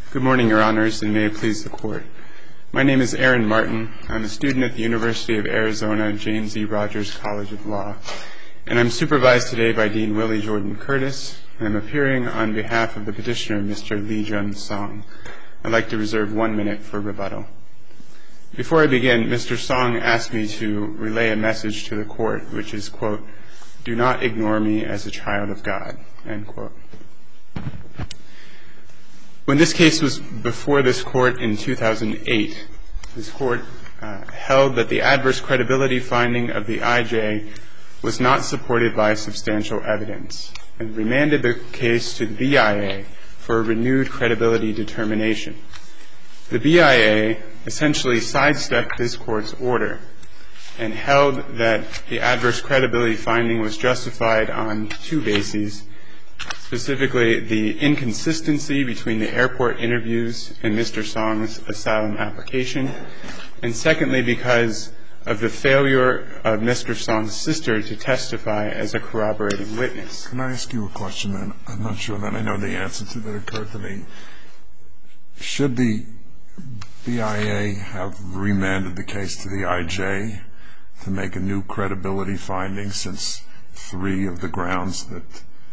Good morning, Your Honors, and may it please the Court. My name is Aaron Martin. I'm a student at the University of Arizona James E. Rogers College of Law, and I'm supervised today by Dean Willie Jordan Curtis, and I'm appearing on behalf of the petitioner, Mr. Lee Jun Song. I'd like to reserve 1 minute for rebuttal. Before I begin, Mr. Song asked me to relay a message to the Court, which is, quote, "Do not ignore me as a child of God," end quote. When this case was before this Court in 2008, this Court held that the adverse credibility finding of the IJ was not supported by substantial evidence and remanded the case to the BIA for a renewed credibility determination. The BIA essentially sidestepped this Court's order and held that the adverse credibility finding was justified on two bases, specifically the inconsistency between the airport interviews and Mr. Song's asylum application, and secondly because of the failure of Mr. Song's sister to testify as a corroborating witness. Can I ask you a question then? I'm not sure that I know the answer to that occurred to me. Should the BIA have remanded the case to the IJ to make a new credibility finding since three of the grounds that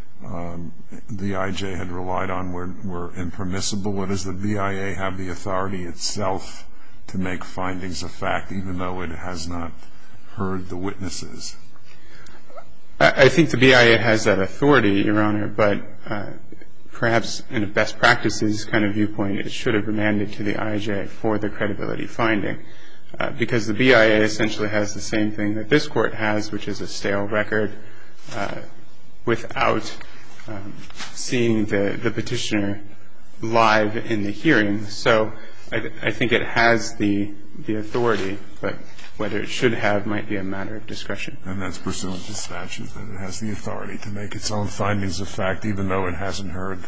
the IJ had relied on were impermissible? Or does the BIA have the authority itself to make findings of fact even though it has not heard the witnesses? I think the BIA has that authority, Your Honor, but perhaps in a best practices kind of viewpoint, it should have remanded to the IJ for the credibility finding, because the BIA essentially has the same thing that this Court has, which is a stale record without seeing the petitioner live in the hearing. So I think it has the authority, but whether it should have might be a matter of discretion. And that's pursuant to statute, that it has the authority to make its own findings of fact even though it hasn't heard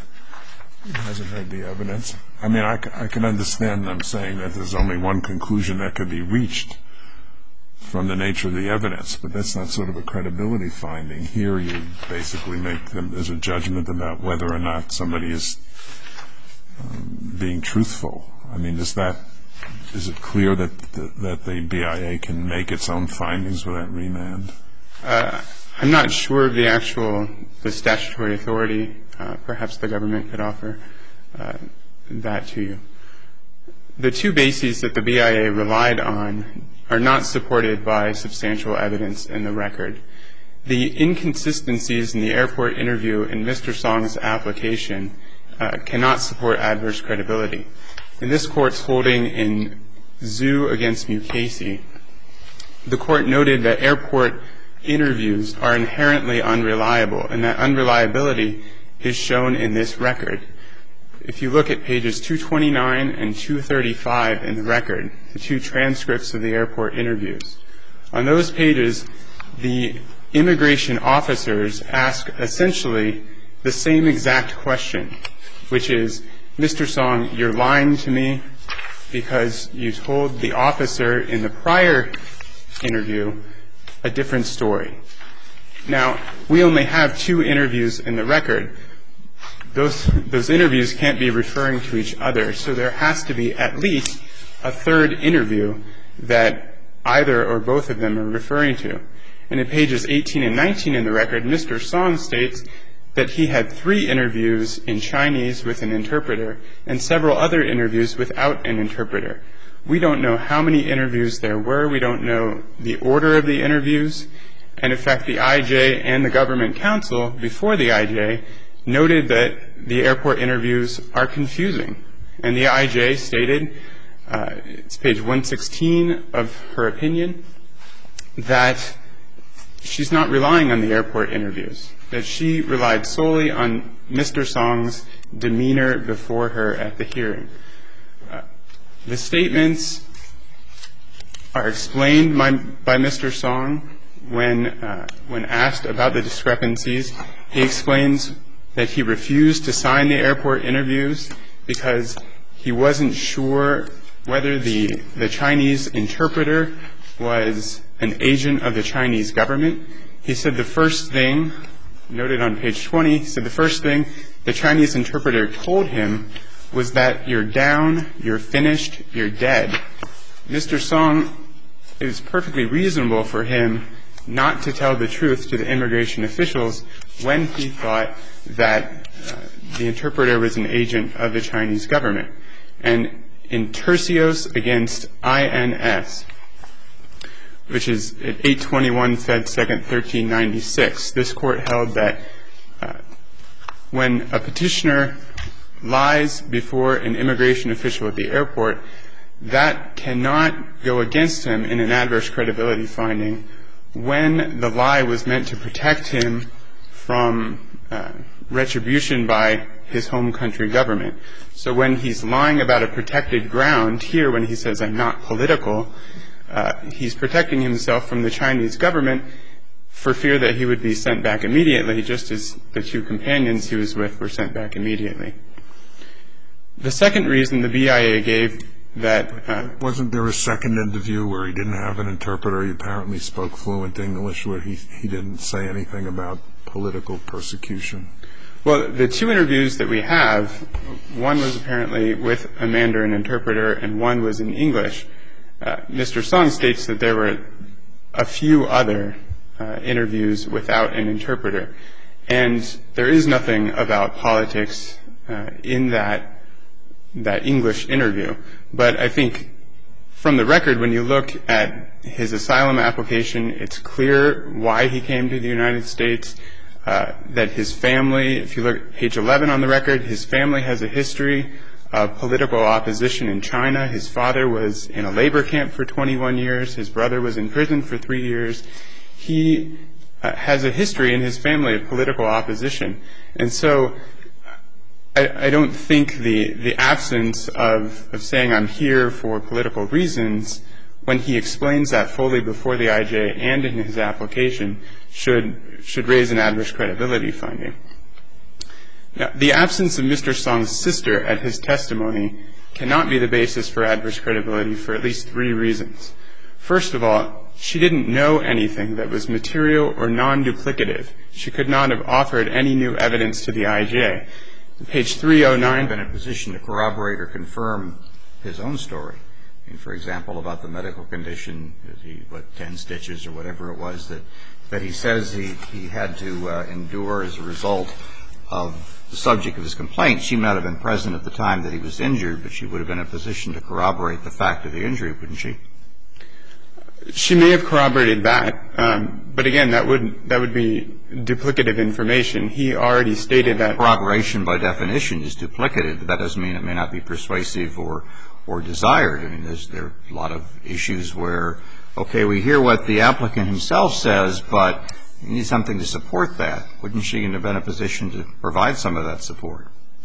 the evidence. I mean, I can understand them saying that there's only one conclusion that could be reached from the nature of the evidence, but that's not sort of a credibility finding. Here you basically make them as a judgment about whether or not somebody is being truthful. I mean, is it clear that the BIA can make its own findings without remand? I'm not sure of the statutory authority. Perhaps the government could offer that to you. The two bases that the BIA relied on are not supported by substantial evidence in the record. The inconsistencies in the airport interview and Mr. Song's application cannot support adverse credibility. In this Court's holding in Zhu against Mukasey, the Court noted that airport interviews are inherently unreliable, and that unreliability is shown in this record. If you look at pages 229 and 235 in the record, the two transcripts of the airport interviews, on those pages, the immigration officers ask essentially the same exact question, which is, Mr. Song, you're lying to me because you told the officer in the prior interview a different story. Now, we only have two interviews in the record. Those interviews can't be referring to each other, so there has to be at least a third interview that either or both of them are referring to. And in pages 18 and 19 in the record, Mr. Song states that he had 3 interviews in Chinese with an interpreter and several other interviews without an interpreter. We don't know how many interviews there were. We don't know the order of the interviews. And, in fact, the IJ and the government counsel before the IJ noted that the airport interviews are confusing. And the IJ stated, it's page 116 of her opinion, that she's not relying on the airport interviews, that she relied solely on Mr. Song's demeanor before her at the hearing. The statements are explained by Mr. Song when asked about the discrepancies. He explains that he refused to sign the airport interviews because he wasn't sure whether the Chinese interpreter was an agent of the Chinese government. He said the first thing, noted on page 20, he said the first thing the Chinese interpreter told him was that you're down, you're finished, you're dead. Mr. Song, it was perfectly reasonable for him not to tell the truth to the immigration officials when he thought that the interpreter was an agent of the Chinese government. And in Tercios against INS, which is at 821 Fed 2nd 1396, this court held that when a petitioner lies before an immigration official at the airport, that cannot go against him in an adverse credibility finding when the lie was meant to protect him from retribution by his home country government. So when he's lying about a protected ground here, when he says, I'm not political, he's protecting himself from the Chinese government for fear that he would be sent back immediately, just as the two companions he was with were sent back immediately. The second reason the BIA gave that... Wasn't there a second interview where he didn't have an interpreter? He apparently spoke fluent English, where he didn't say anything about political persecution. Well, the two interviews that we have, one was apparently with a Mandarin interpreter and one was in English. Mr. Song states that there were a few other interviews without an interpreter. And there is nothing about politics in that English interview. But I think from the record, when you look at his asylum application, it's clear why he came to the United States, that his family, if you look at page 11 on the record, his family has a history of political opposition in China. His father was in a labor camp for 21 years. His brother was in prison for 3 years. He has a history in his family of political opposition. And so I don't think the absence of saying I'm here for political reasons, when he explains that fully before the IJ and in his application, should raise an adverse credibility finding. Now, the absence of Mr. Song's sister at his testimony cannot be the basis for adverse credibility for at least 3 reasons. First of all, she didn't know anything that was material or non-duplicative. She could not have offered any new evidence to the IJ. Page 309. Been in a position to corroborate or confirm his own story. I mean, for example, about the medical condition, 10 stitches or whatever it was that he says he had to endure as a result of the subject of his complaint. She might have been present at the time that he was injured, but she would have been in a position to corroborate the fact of the injury, wouldn't she? She may have corroborated that, but again, that would be duplicative information. He already stated that. Corroboration by definition is duplicative, but that doesn't mean it may not be persuasive or desired. I mean, there are a lot of issues where, okay, we hear what the applicant himself says, but you need something to support that. Wouldn't she have been in a position to provide some of that support?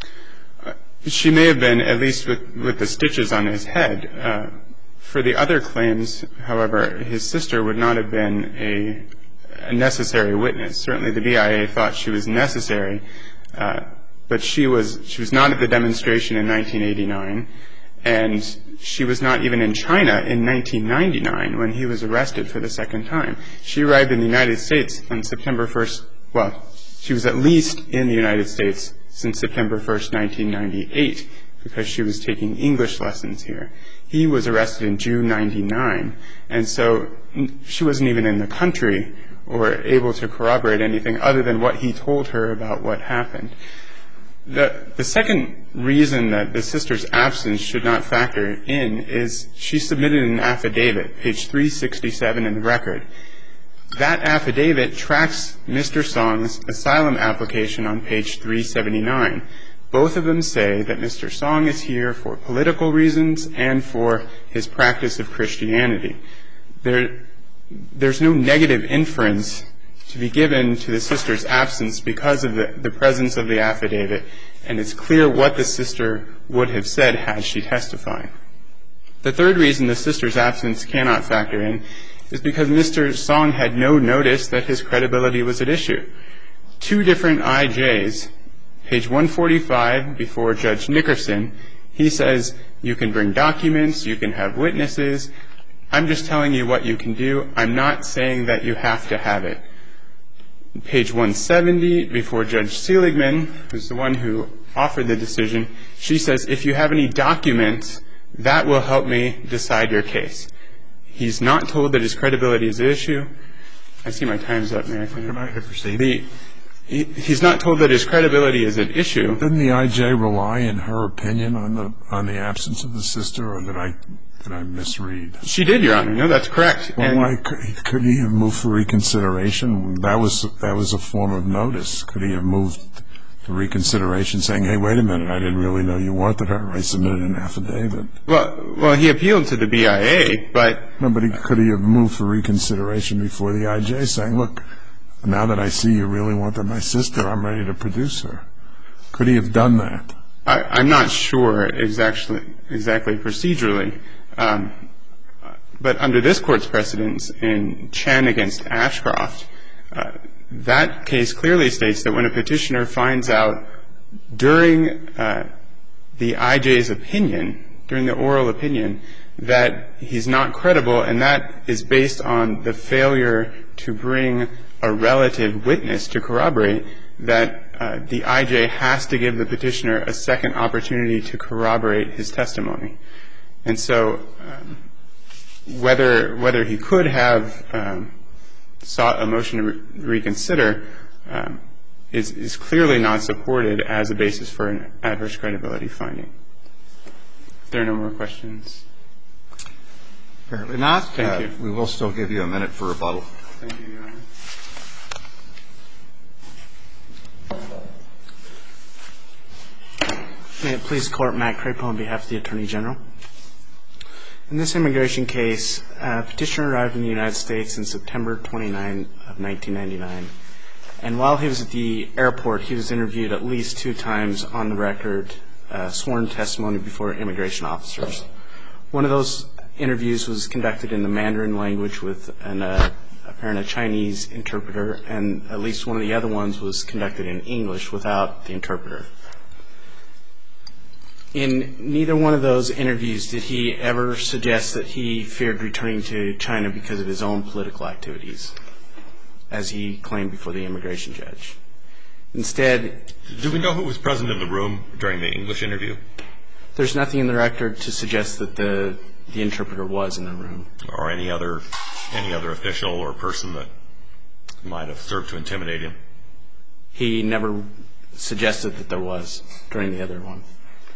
She may have been, at least with the stitches on his head. For the other claims, however, his sister would not have been a necessary witness. Certainly the BIA thought she was necessary, but she was not at the demonstration in 1989, and she was not even in China in 1999 when he was arrested for the second time. She arrived in the United States on September 1st. Well, she was at least in the United States since September 1st, 1998, because she was taking English lessons here. He was arrested in June 99, and so she wasn't even in the country or able to corroborate anything other than what he told her about what happened. The second reason that the sister's absence should not factor in is she submitted an affidavit, page 367 in the record. That affidavit tracks Mr. Song's asylum application on page 379. Both of them say that Mr. Song is here for political reasons and for his practice of Christianity. There's no negative inference to be given to the sister's absence because of the presence of the affidavit, and it's clear what the sister would have said had she testified. The third reason the sister's absence cannot factor in is because Mr. Song had no notice that his credibility was at issue. 2 different IJs, page 145 before Judge Nickerson, he says, you can bring documents, you can have witnesses. I'm just telling you what you can do. I'm not saying that you have to have it. Page 170 before Judge Seligman, who's the one who offered the decision, she says, if you have any documents, that will help me decide your case. He's not told that his credibility is at issue. I see my time's up. May I finish? Can I proceed? He's not told that his credibility is at issue. Didn't the I.J. rely, in her opinion, on the absence of the sister, or did I misread? She did, Your Honor. No, that's correct. Well, why could he have moved for reconsideration? That was a form of notice. Could he have moved for reconsideration, saying, hey, wait a minute, I didn't really know you wanted her. I submitted an affidavit. Well, he appealed to the BIA, but... No, but could he have moved for reconsideration before the I.J., saying, look, now that I see you really wanted my sister, I'm ready to produce her? Could he have done that? I'm not sure exactly procedurally. But under this Court's precedence in Chen against Ashcroft, that case clearly states that when a petitioner finds out during the I.J.'s opinion, during the oral opinion, that he's not credible, and that is based on the failure to bring a relative witness to corroborate, that the I.J. has to give the petitioner a second opportunity to corroborate his testimony. And so whether he could have sought a motion to reconsider is clearly not supported as a basis for an adverse credibility finding. If there are no more questions. Apparently not. Thank you. We will still give you a minute for rebuttal. Thank you, Your Honor. May it please the Court, Matt Crapo on behalf of the Attorney General. In this immigration case, a petitioner arrived in the United States in September 29 of 1999. And while he was at the airport, he was interviewed at least 2 times on the record, sworn testimony before immigration officers. One of those interviews was conducted in the Mandarin language with apparently a Chinese interpreter, and at least one of the other ones was conducted in English without the interpreter. In neither one of those interviews did he ever suggest that he feared returning to China because of his own political activities, as he claimed before the immigration judge. Instead... Do we know who was present in the room during the English interview? There's nothing in the record to suggest that the interpreter was in the room. Or any other official or person that might have served to intimidate him? He never suggested that there was during the other one.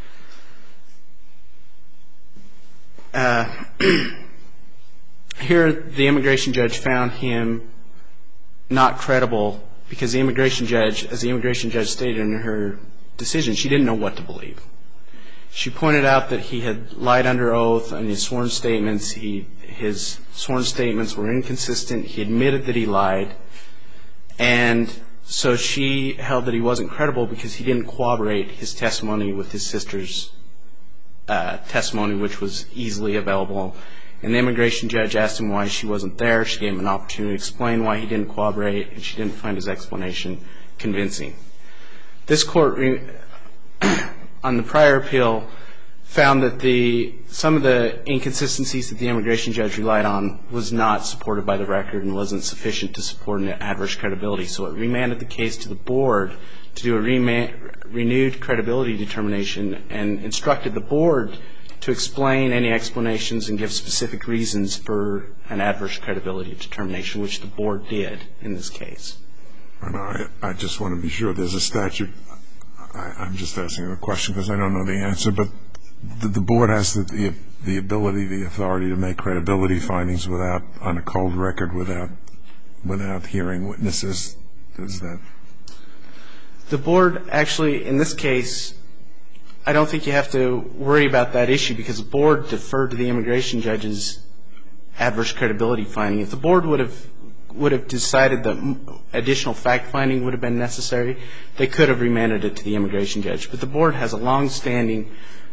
Here, the immigration judge found him not credible because the immigration judge, as the immigration judge stated in her decision, she didn't know what to believe. She pointed out that he had lied under oath on his sworn statements. His sworn statements were inconsistent. He admitted that he lied. And so she held that he wasn't credible because he didn't corroborate his testimony with his sister's testimony, which was easily available. And the immigration judge asked him why she wasn't there. She gave him an opportunity to explain why he didn't corroborate, and she didn't find his explanation convincing. This court, on the prior appeal, found that some of the inconsistencies that the immigration judge relied on was not supported by the record and wasn't sufficient to support an adverse credibility. So it remanded the case to the board to do a renewed credibility determination and instructed the board to explain any explanations and give specific reasons for an adverse credibility determination, which the board did in this case. I just want to be sure there's a statute. I'm just asking a question because I don't know the answer, but the board has the ability, the authority to make credibility findings on a cold record without hearing witnesses. Does that? The board actually, in this case, I don't think you have to worry about that issue because the board deferred to the immigration judge's adverse credibility finding. If the board would have decided that additional fact-finding would have been necessary, they could have remanded it to the immigration judge. But the board has a long-standing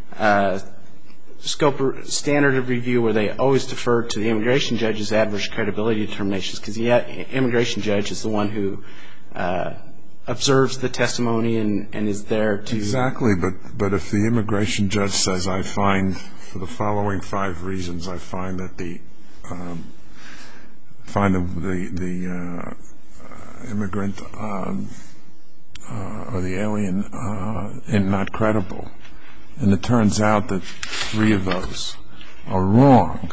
standard of review where they always defer to the immigration judge's adverse credibility determinations because the immigration judge is the one who observes the testimony and is there to... Exactly, but if the immigration judge says, I find, for the following 5 reasons, I find that the immigrant or the alien not credible, and it turns out that 3 of those are wrong,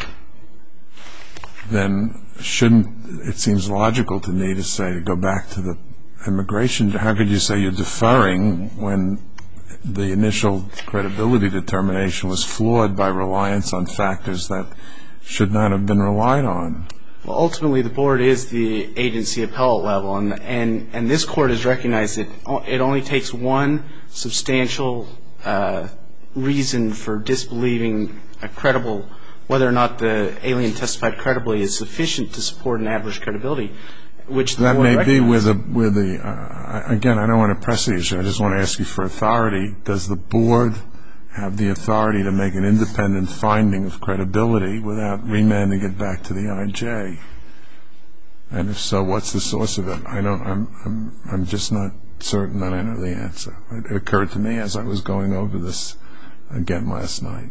then it seems logical to me to say, to go back to the immigration, how could you say you're deferring when the initial credibility determination was flawed by reliance on factors that should not have been relied on? Well, ultimately, the board is the agency appellate level, and this court has recognized that it only takes one substantial reason for disbelieving a credible, whether or not the alien testified credibly is sufficient to support an adverse credibility, which the that board may be recognizes. with the again, I don't want to press the issue. I just want to ask you for authority. Does the board have the authority to make an independent finding of credibility without remanding it back to the IJ? And if so, what's the source of it? I'm just not certain that I know the answer. It occurred to me as I was going over this again last night.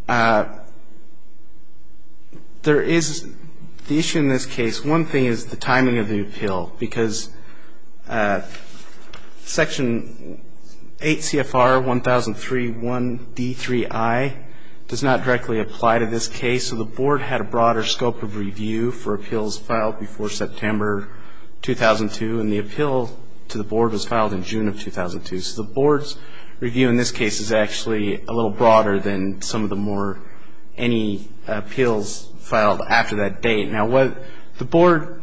There is the issue in this case. One thing is the timing of the appeal, because Section 8 CFR 1003-1D3I does not directly apply to this case, so the board had a broader scope of review for appeals filed before September 2002, and the appeal to the board was filed in June of 2002. So the board's review in this case is actually a little broader than some of the any appeals filed after that date. Now, what the board,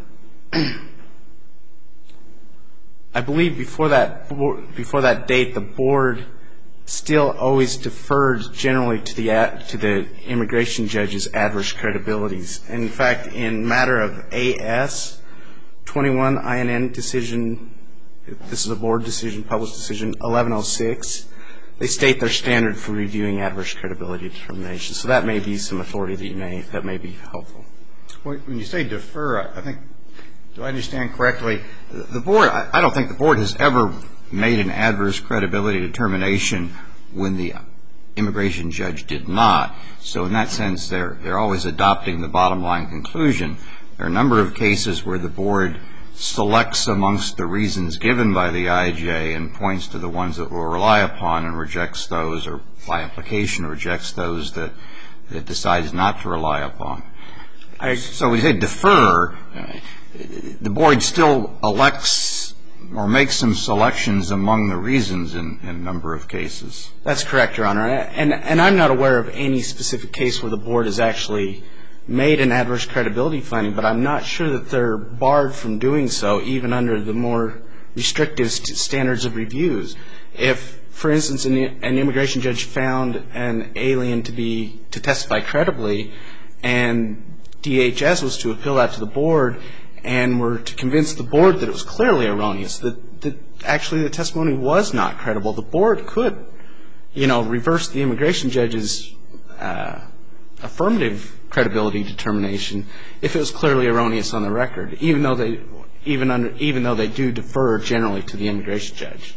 I believe before that date, the board still always deferred generally to the immigration judge's adverse credibilities. And in fact, in matter of AS 21 INN decision, this is a board decision, published decision 1106, they state their standard for reviewing adverse credibility determination. So that may be some authority that may be helpful. When you say defer, I think, do I understand correctly, the board, I don't think the board has ever made an adverse credibility determination when the immigration judge did not. So in that sense, they're always adopting the bottom line conclusion. There are a number of cases where the board selects amongst the reasons given by the IJ and points to the ones that will rely upon and rejects those, or by implication rejects those that it decides not to rely upon. So when you say defer, the board still elects or makes some selections among the reasons in a number of cases. That's correct, Your Honor. And I'm not aware of any specific case where the board has actually made an adverse credibility finding, but I'm not sure that they're barred from doing so, even under the more restrictive standards of reviews. If, for instance, an immigration judge found an alien to testify credibly, and DHS was to appeal that to the board and were to convince the board that it was clearly erroneous, that actually the testimony was not credible, the board could, reverse the immigration judge's affirmative credibility determination if it was clearly erroneous on the record, even though they do defer generally to the immigration judge.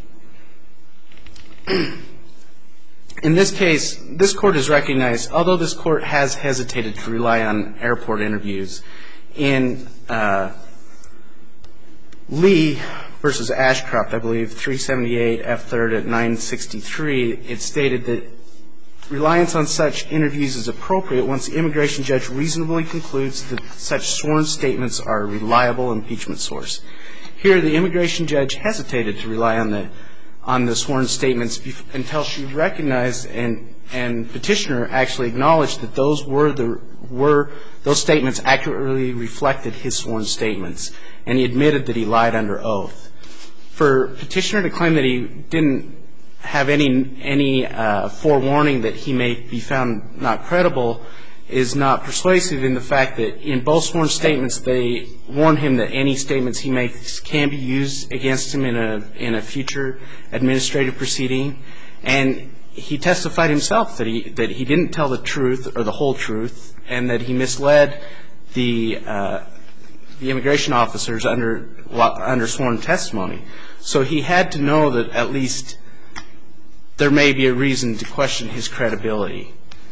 In this case, this court has recognized, although this court has hesitated to rely on airport interviews, in Lee versus Ashcroft, I believe, 378 F3rd at 963, it stated that reliance on such interviews is appropriate once the immigration judge reasonably concludes that such sworn statements are a reliable impeachment source. Here, the immigration judge hesitated to rely on the sworn statements until she recognized and petitioner actually acknowledged that those statements accurately reflected his sworn statements, and he admitted that he lied under oath. For petitioner to claim that he didn't have any forewarning that he may be found not credible is not persuasive in the fact that in both sworn statements they warn him that any statements he makes can be used against him in a future administrative proceeding, and he testified himself that he didn't tell the truth or the whole truth, and that he misled the immigration officers under sworn testimony. So he had to know that at least there may be a reason to question his credibility.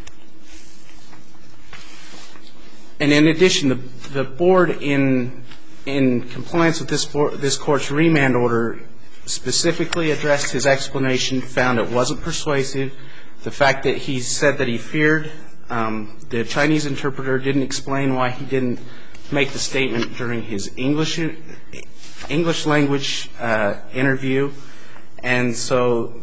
And in addition, the board, in compliance with this court's remand order, specifically addressed his explanation, found it wasn't persuasive. The fact that he said that he feared, the Chinese interpreter didn't explain why he didn't make the statement during his English language interview. And so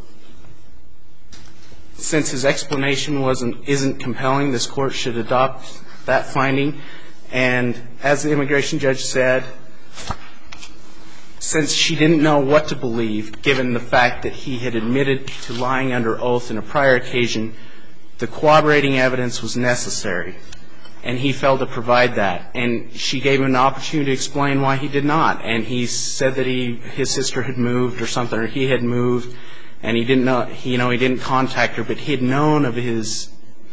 since his explanation isn't compelling, this Court should adopt that finding. And as the immigration judge said, since she didn't know what to believe, given the fact that he had admitted to lying under oath in a prior occasion, the corroborating evidence was necessary, and he failed to provide that. And she gave him an opportunity to explain why he did not. And he said that his sister had moved or something, or he had moved, and he didn't know, he didn't contact her, but he had known of his,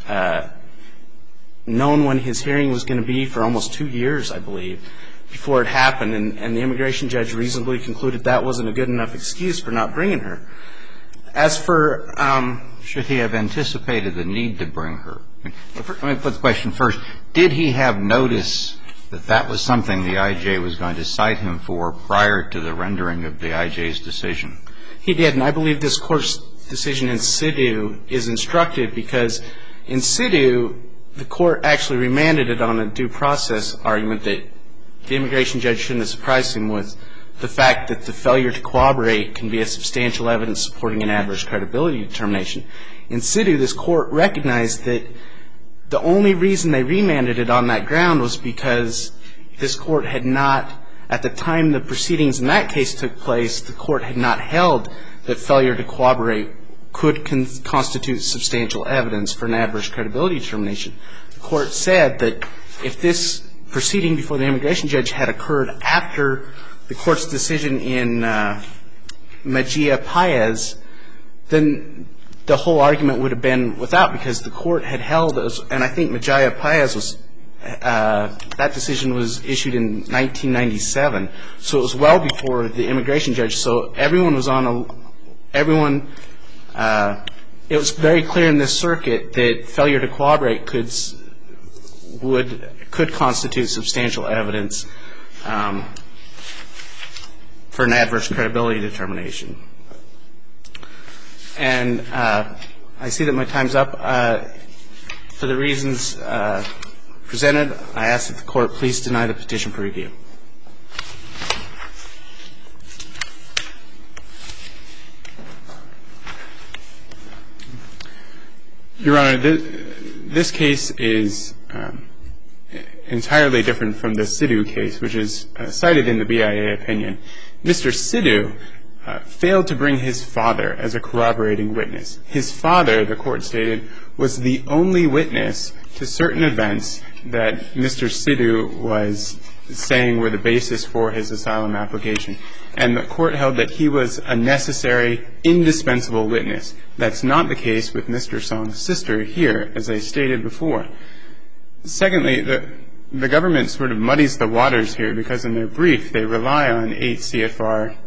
known when his hearing was going to be for almost 2 years, I believe, before it happened. And the immigration judge reasonably concluded that wasn't a good enough excuse for not bringing her. As for should he have anticipated the need to bring her? Let me put the question first. Did he have notice that that was something the I.J. was going to cite him for prior to the rendering of the I.J.'s decision? He did, and I believe this Court's decision in Sidhu is instructive, because in Sidhu, the Court actually remanded it on a due process argument that the immigration judge shouldn't have surprised him with the fact that the failure to corroborate can be a substantial evidence supporting an adverse credibility determination. In Sidhu, this Court recognized that the only reason they remanded it on that ground was because this Court had not, at the time the proceedings in that case took place, the Court had not held that failure to corroborate could constitute substantial evidence for an adverse credibility determination. The Court said that if this proceeding before the immigration judge had occurred after the Court's decision in Mejia Paez, then the whole argument would have been without, because the Court had held, and I think Mejia Paez was, that decision was issued in 1997, so it was well before the immigration judge. So everyone was on it was very clear in this circuit that failure to corroborate could constitute substantial evidence for an adverse credibility determination. And I see that my time's up. For the reasons presented, I ask that the Court please deny the petition for review. Your Honor, this case is entirely different from the Sidhu case, which is cited in the BIA opinion. Mr. Sidhu failed to bring his father as a corroborating witness. His father, the Court stated, was the only witness to certain events that Mr. Sidhu was saying were the basis for his asylum application. And the Court held that he was a necessary, indispensable witness. That's not the case with Mr. Song's sister here, as I stated before. Secondly, the government sort of muddies the waters here, because in their brief they rely on 8 CFR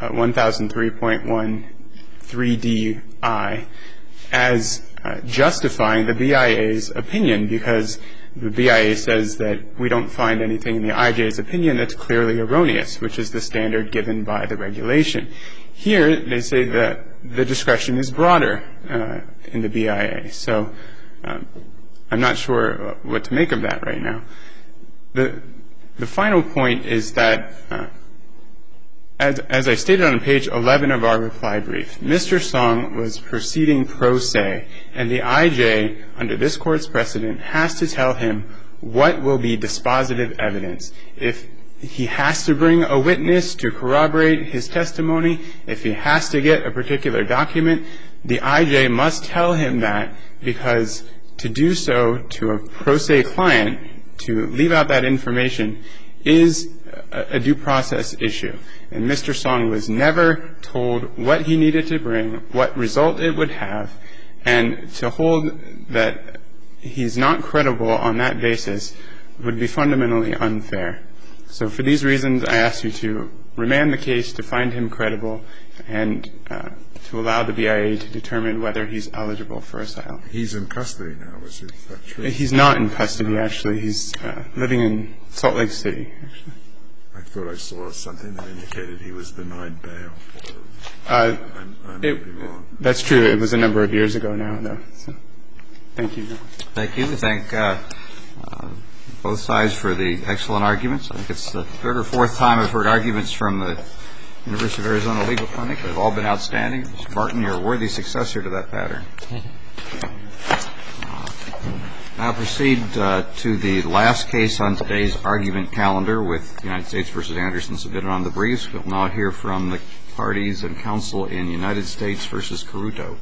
1003.13DI as justifying the BIA's opinion, because the BIA says that we don't find anything in the IJ's opinion that's clearly erroneous, which is the standard given by the regulation. Here they say that the discretion is broader in the BIA. So I'm not sure what to make of that right now. The final point is that, as I stated on page 11 of our reply brief, Mr. Song was proceeding pro se, and the IJ, under this Court's precedent, has to tell him what will be dispositive evidence. If he has to bring a witness to corroborate his testimony, if he has to get a particular document, the IJ must tell him that, because to do so to a pro se client, to leave out that information, is a due process issue. And Mr. Song was never told what he needed to bring, what result it would have, and to hold that he's not credible on that basis would be fundamentally unfair. So for these reasons, I ask you to remand the case to find him credible and to allow the BIA to determine whether he's eligible for asylum. He's in custody now, is that true? He's not in custody, actually. He's living in Salt Lake City, actually. I thought I saw something that indicated he was denied bail. I may be wrong. That's true. It was a number of years ago now, though. So, thank you. Thank you. We thank both sides for the excellent arguments. I think it's the third or fourth time I've heard arguments from the University of Arizona Legal Clinic. They've all been outstanding. Mr. Martin, you're a worthy successor to that pattern. Now proceed to the last case on today's argument calendar with United States v. Anderson submitted on the briefs. We'll now hear from the parties and counsel in United States v. Caruto.